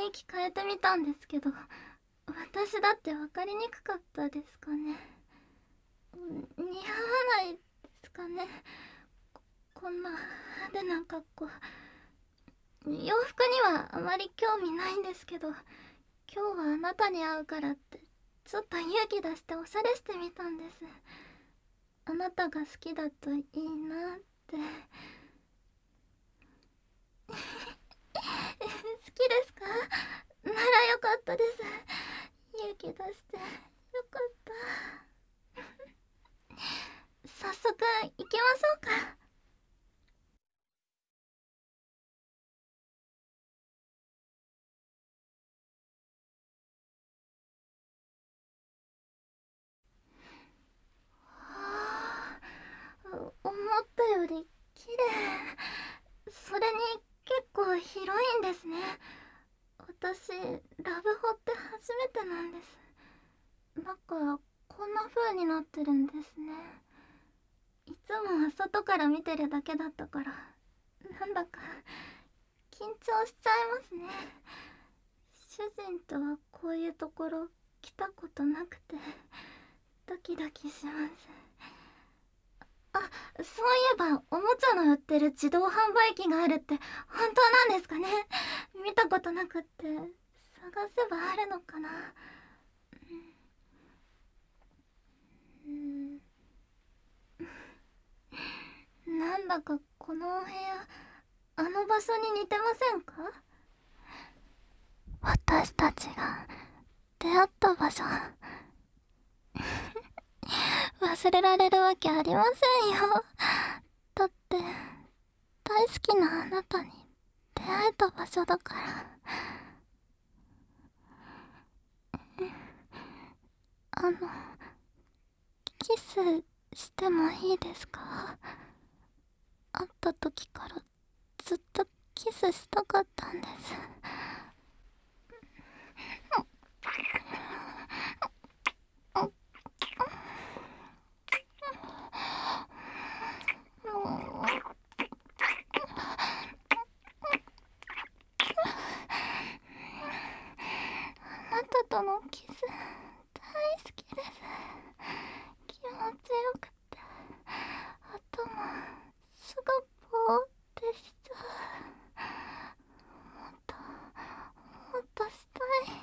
囲気変えてみたんですけど、私だって分かりにくかったですかね。似合わないですかね、こんな派手な格好。洋服にはあまり興味ないんですけど、今日はあなたに会うからってちょっと勇気出しておしゃれしてみたんです。あなたが好きだといいなって。好きですか？ならよかったです。勇気出してよかった。早速行きましょうか。はあ、思ったより綺麗。それに結構広いんですね。私ラブホって初めてなんです。中こんな風になってるんですね。いつもは外から見てるだけだったから、なんだか緊張しちゃいますね。主人とはこういうところ来たことなくてドキドキします。あ、そういえばおもちゃの売ってる自動販売機があるって本当なんですかね？見たことなくって探せばあるのかな。うん、なんだかこのお部屋あの場所に似てませんか？私たちが出会った場所。忘れられるわけありませんよ。だって大好きなあなたに出会えた場所だから。あの、キスしてもいいですか？会った時からずっとキスしたかったんです。あなたとのキス大好きです。気持ちよくて頭すぐぼーってしちゃう。もっともっとしたい。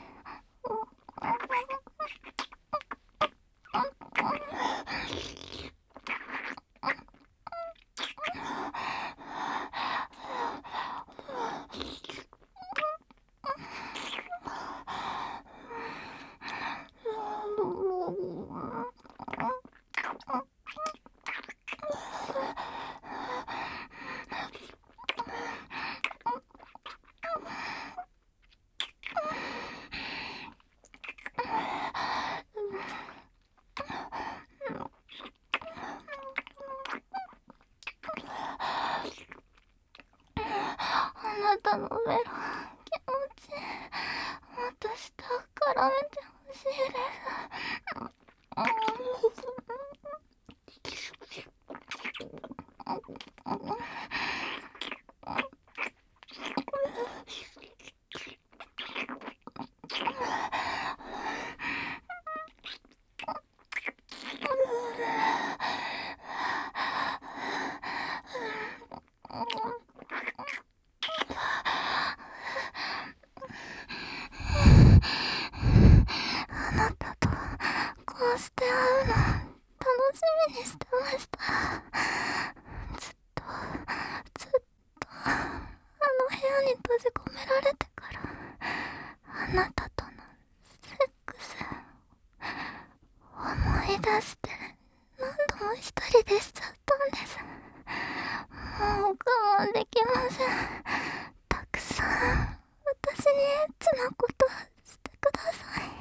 あなたのメロン気持ちいい。もっと舌絡めてほしいです。あなたとこうして会うの楽しみにしてました。ずっとずっとあの部屋に閉じ込められてからあなたとのセックス思い出して何度も一人でしちゃったんです。もう我慢できません。たくさん私にエッチなことしてください。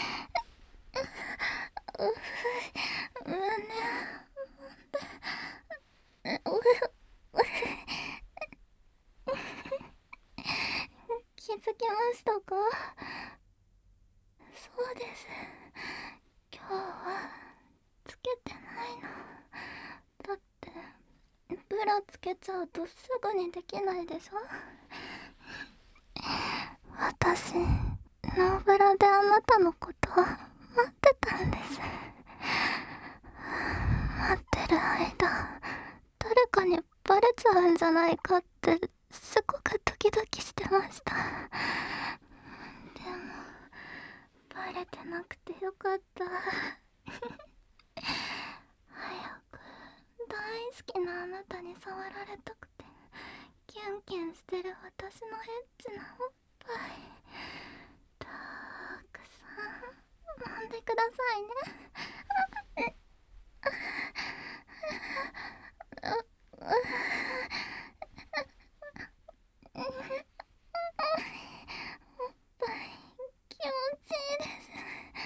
胸気づきましたか？そうです。今日はつけてないの。だってブラつけちゃうとすぐにできないでしょ。私私、ノーブラであなたのこと待ってたんです。待ってる間、誰かにバレちゃうんじゃないかってすごくドキドキしてました。でもバレてなくてよかった。早く大好きなあなたに触られたくて、キュンキュンしてる私のエッチなおっぱいたくさん飲んでくださいね。おっぱい気持ちいいです。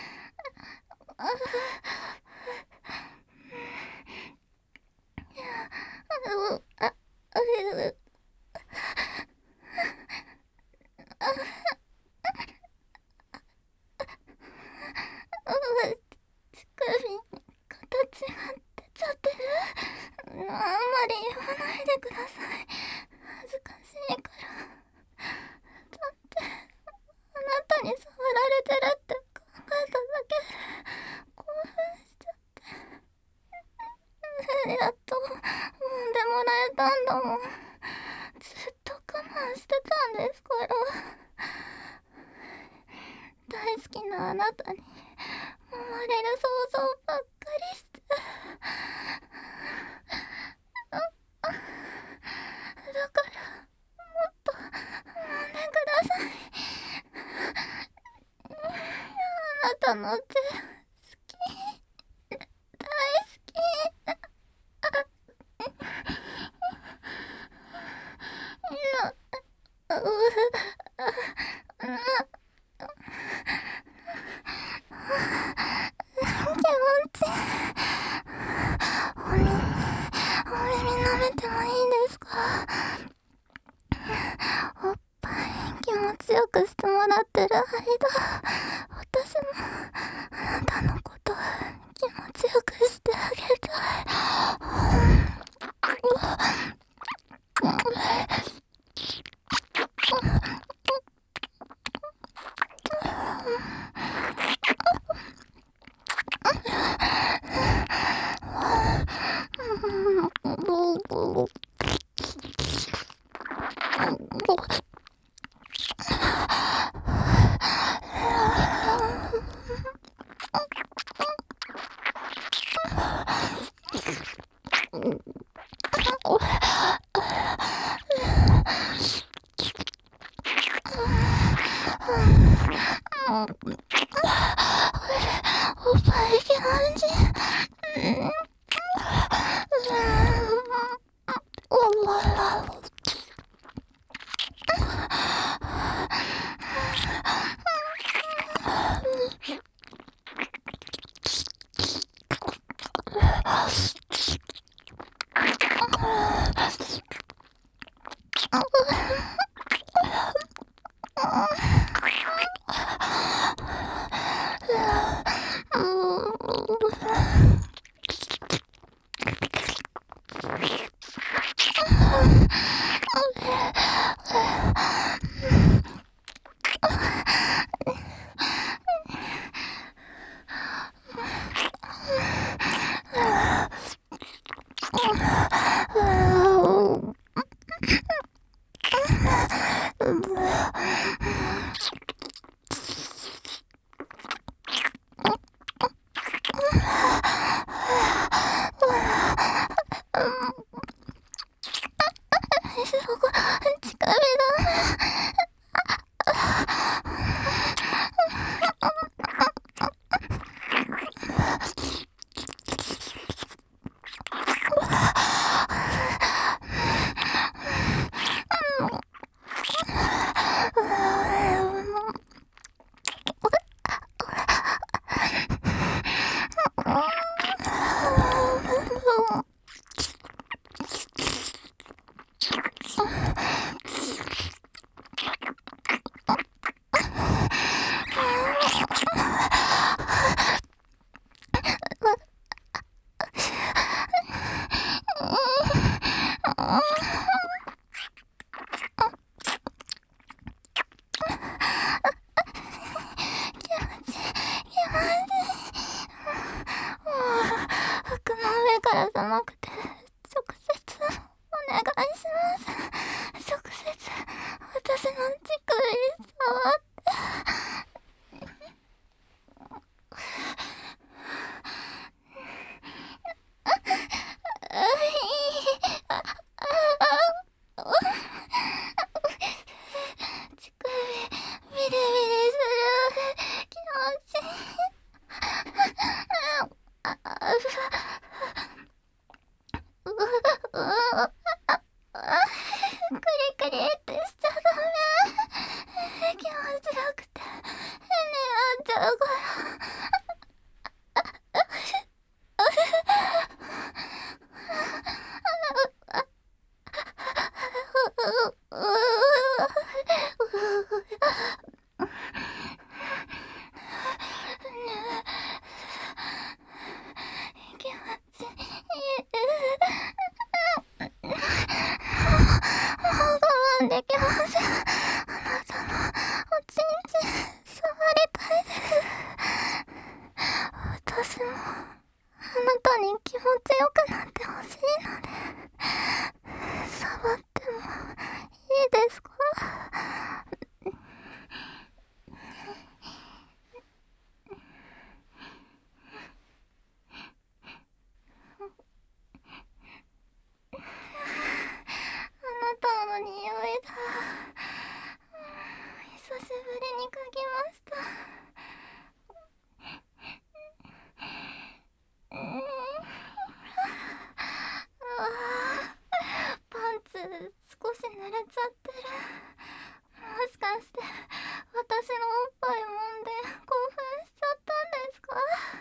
乳首に形が出ちゃってる。あんまり言わないでください。恥ずかしいから。だってあなたに触られてるって考えただけで興奮しちゃって。やっと揉んでもらえたんだもん。ずっと我慢してたんですから。大好きなあなたに揉まれる想像ばっかりして。だからもっと揉んでください。あなたの手好き、大好き。気持ちいい。お耳舐めてもいいですか？おっぱい気持ちよくしてもらってる間、私もあなたのこと気持ちよくしてあげたい。おっぱい気持ちいい。 おっぱい揉んで興奮しちゃったんですか？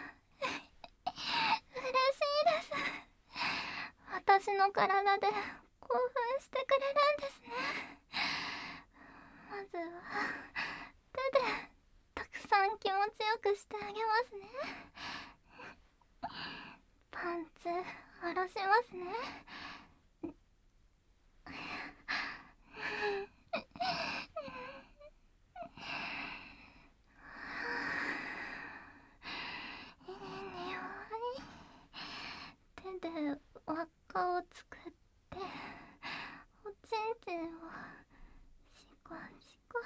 嬉しいです。私の体で興奮してくれるんですね。まずは手でたくさん気持ちよくしてあげますね。パンツ下ろしますね。いい匂い。手で輪っかを作っておちんちんをシコシコ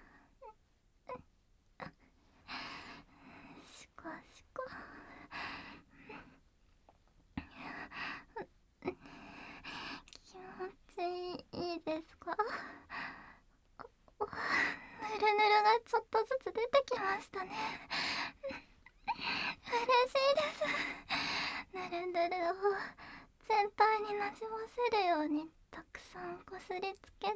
シコシコ。気持ちいいですか？ぬるぬるがちょっとずつ出てきましたね。嬉しいです。ぬるぬるを全体になじませるようにたくさんこすりつけて、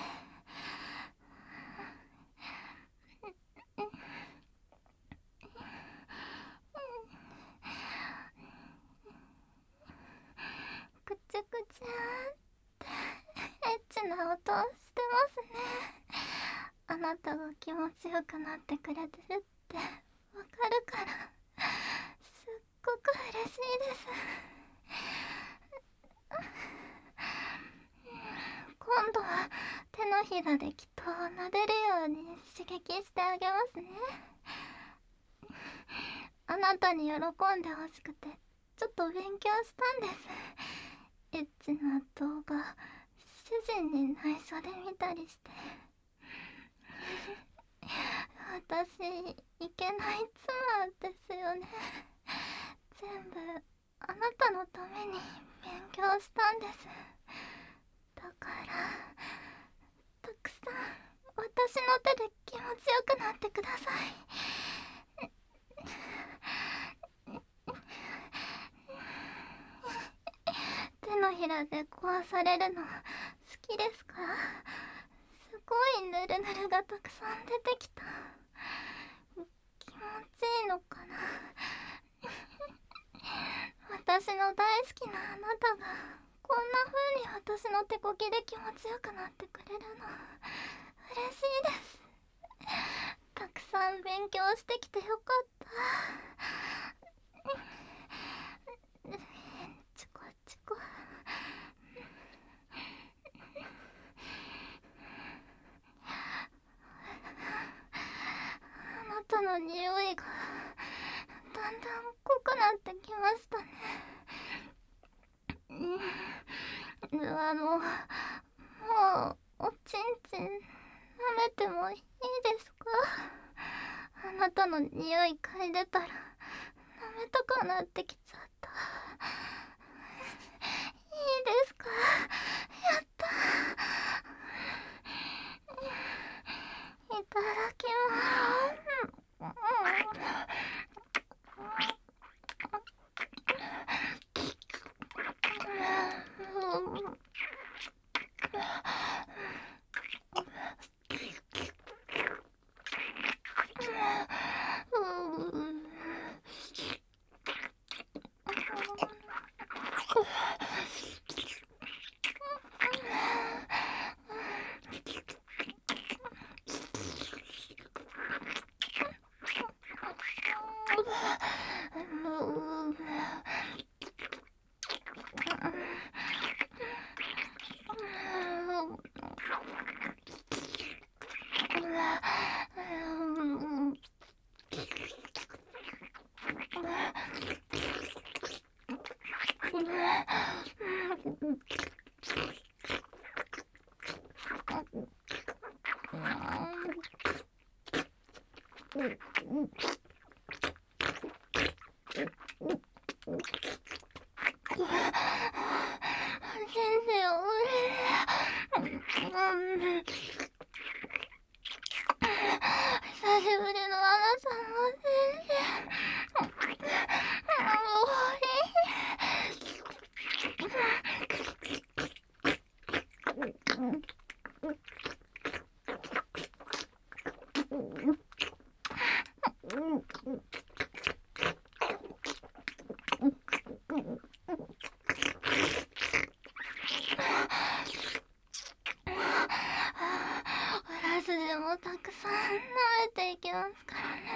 くちゅくちゅってエッチな音をしてますね。あなたが気持ちよくなってくれてるってわかるから、すっごく嬉しいです。今度は手のひらできっと撫でるように刺激してあげますね。あなたに喜んでほしくてちょっと勉強したんです。エッチな動画主人に内緒で見たりして。私いけない妻ですよね。全部あなたのために勉強したんです。だからたくさん私の手で気持ちよくなってください。手のひらで壊されるの好きですか？すごいぬるぬるがたくさん出てきた。気持ちいいのかな？私の大好きなあなたがこんな風に私の手こぎで気持ちよくなってくれるの嬉しいです。たくさん勉強してきてよかった。チコチコ。あなたの匂いがだんだん濃くなってきましたね。もうおちんちん舐めてもいいですか？あなたの匂い嗅いでたら舐めたくなってきちゃった。いいですか？やった。いただきます。久しぶりのあなたの先生。 えていきますからね。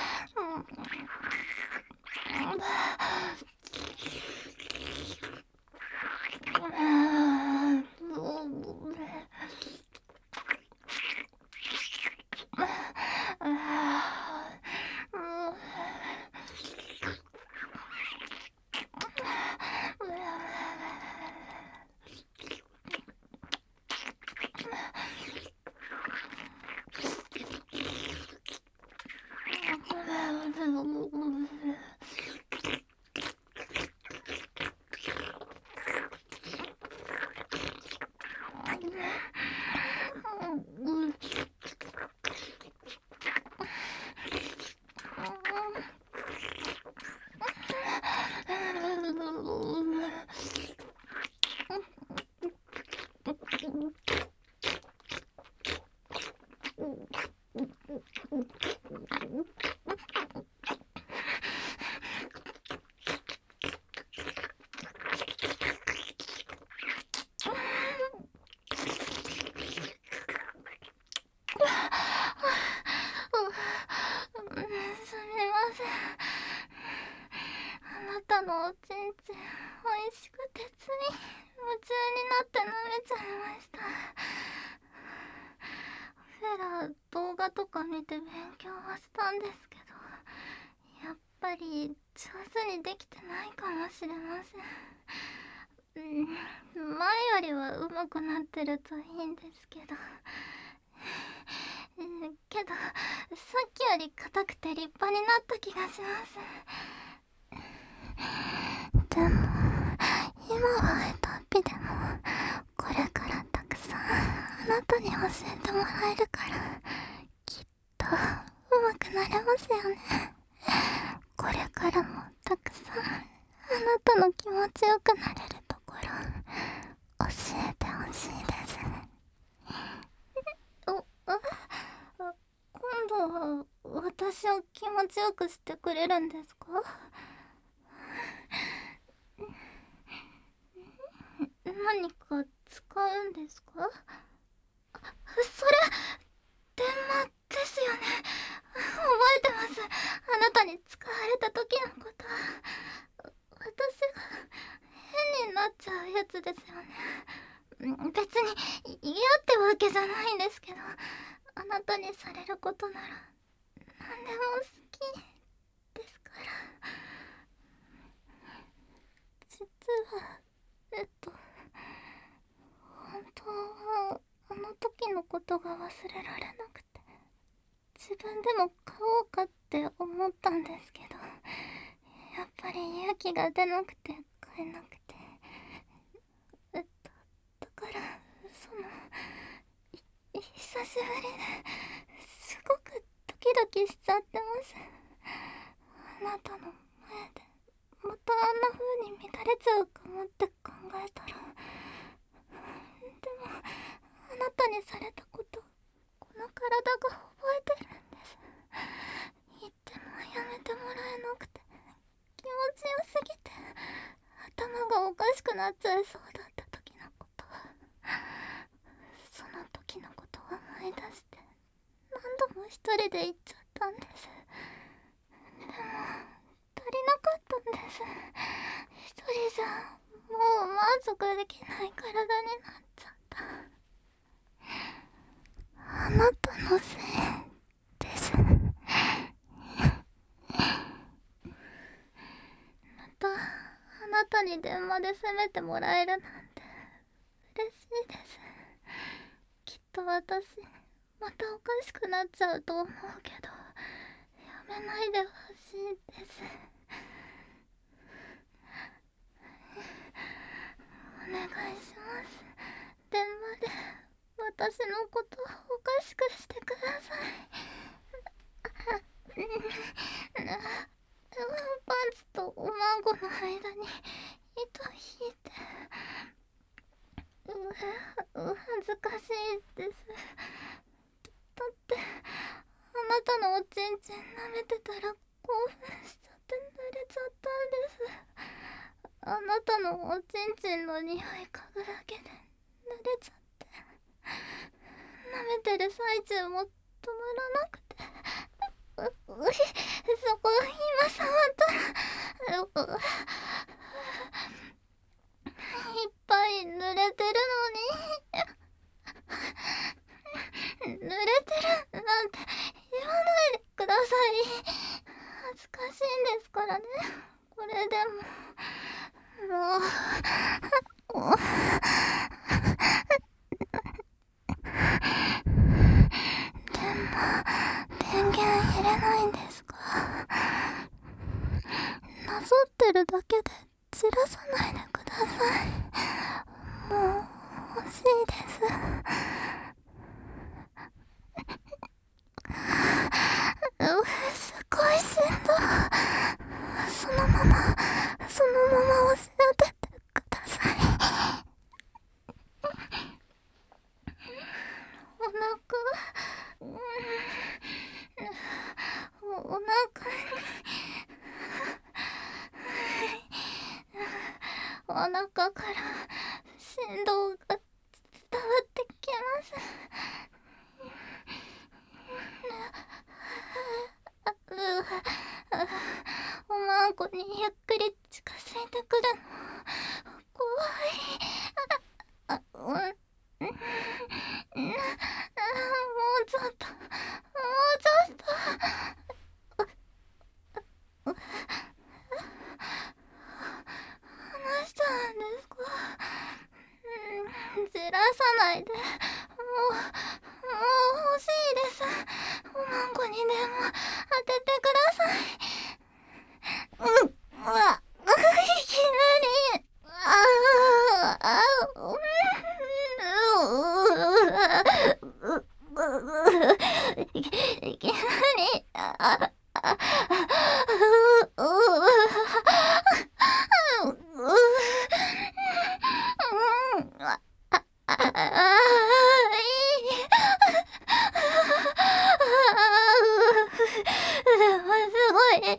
すみません。あなたのおちんちん美味しくてつい夢中になって舐めちゃいました。フェラ動画とか見て勉強はしたんですけど、やっぱり上手にできてないかもしれません。前よりは上手くなってるといいんですけど、けどさっきより硬くて立派になった気がします。でも今は下手っぴでもこれからたくさんあなたに教えてもらえるからきっと上手くなれますよね。これからもたくさんあなたの気持ちよくなれるところ教えてほしいです。今度は私を気持ちよくしてくれるんですか？何か使うんですか？それ電話ですよね。覚えてます。あなたに使われた時のこと。私が変になっちゃうやつですよね。別に嫌ってわけじゃないんですけど、あなたにされることなら何でも好きですから。実は本当はあの時のことが忘れられなくて、自分でも買おうかって思ったんですけど、やっぱり勇気が出なくて買えなくて、だから久しぶりですごくドキドキしちゃってます。あなたの前でまたあんな風に乱れちゃうかもって考えたら、でもあなたにされたことこの体が覚えてるんです。言ってもやめてもらえなくて、気持ちよすぎて頭がおかしくなっちゃいそうだった時のこと、その時のことを思い出して何度も一人で言っちゃったんです。でも足りなかったんです。一人じゃもう満足できない体になっちゃった。あなたのせいです。またあなたに電話で責めてもらえるなんて嬉しいです。きっと私またおかしくなっちゃうと思うけど、やめないでほしいです。お願いします。電話で私のことをおかしくしてください。パンツとおまんごの間に糸引いて、恥ずかしいです。だってあなたのおちんちん舐めてたら興奮しちゃって濡れちゃったんです。あなたのおちんちんの匂い嗅ぐだけで濡れちゃって、舐めてる最中も止まらなくて、 そこ今触ったらいっぱい濡れてるのに濡れてるなんて言わないでください。恥ずかしいんですからね。これでももう電源入れないんですか？なぞってるだけで散らさないでください。もう欲しいです。すごいしんどい。そのまま教えててください。お腹お腹から振動が伝わってきます。おまんこにゆっくり近づいてくるの怖い。もうちょっと話しちゃうんですか？じらさないで。もう欲しいです。おまんこにでも当ててください。いきなりいきなりすごい。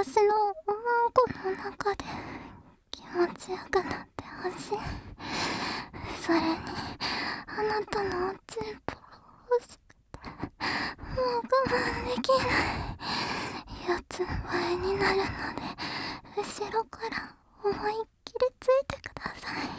私のおまんこの中で気持ちよくなってほしい。それにあなたのおちんぽ欲しくてもう我慢できない。四つん這いになるので後ろから思いっきりついてください。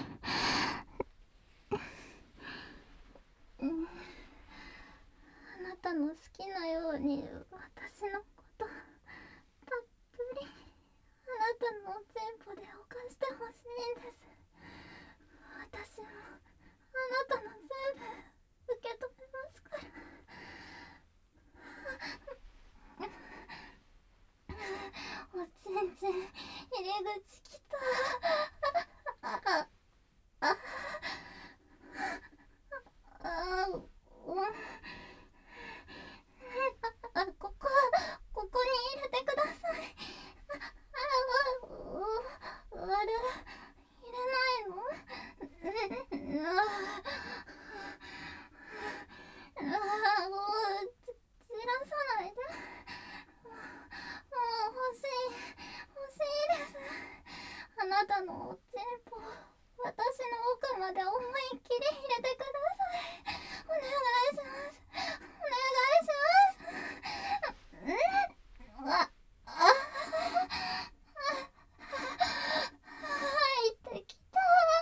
あなたの好きなように私のことたっぷりあなたのおちんぽで犯してほしいんです。私もあなたの全部受け止めますから。おちんちん入り口きた。ここに入れてください。あれ、入れないの？散らさないで。もう欲しいです。あなたのおちんぽ、私の奥まで思いっきり入れてください。お願いします。お願いします。入ってきた。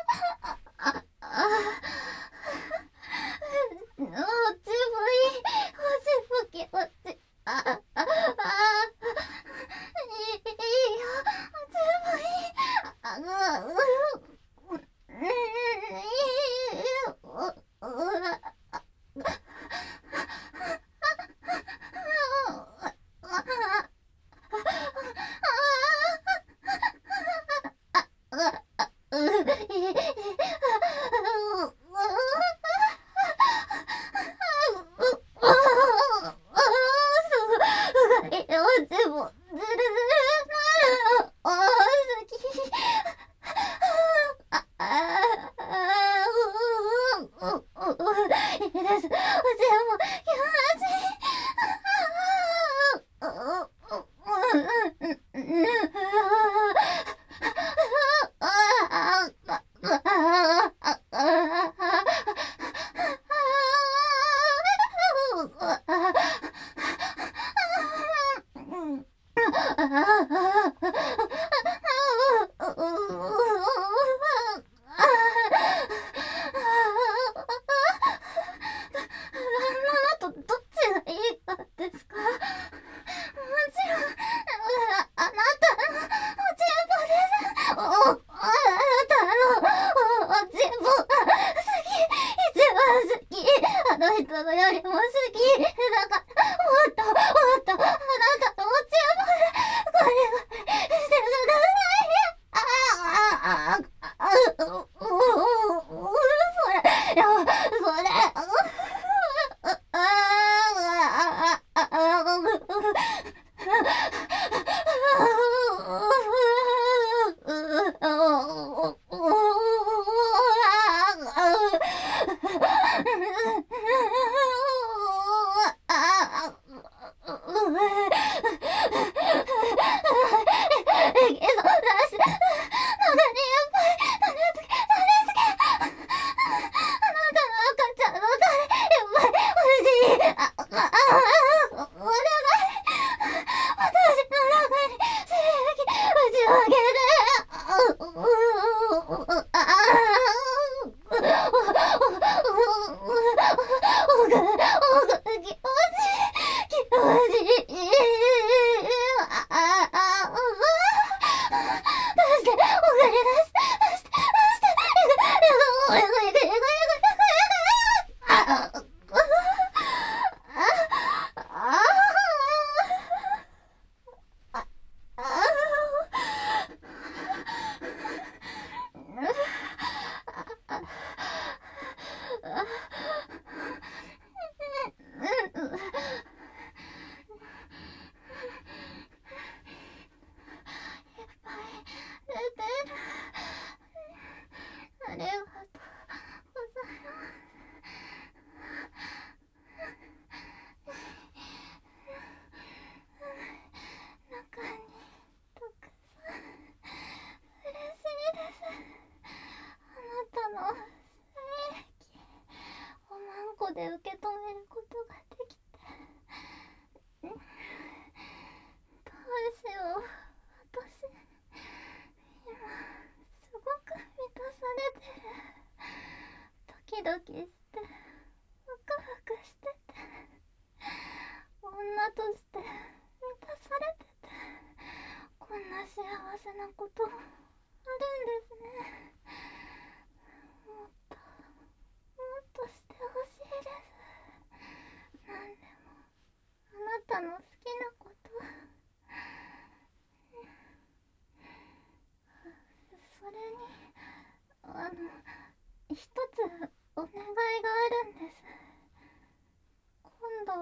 おちんぽいい。おちんぽ気持ちいいよ。おちんぽいい。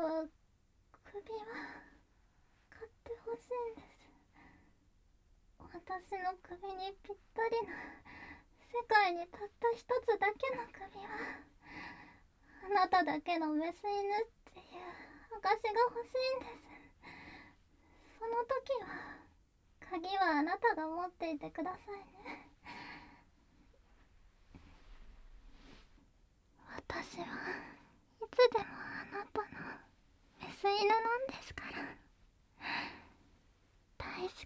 は首は買ってほしいんです。私の首にぴったりな、世界にたった一つだけの首はあなただけのメス犬っていう証が欲しいんです。その時は鍵はあなたが持っていてくださいね。私はいつでもあなたのメス犬なんですから。大好きです。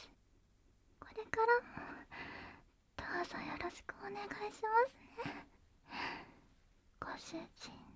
これからもどうぞよろしくお願いしますね、ご主人。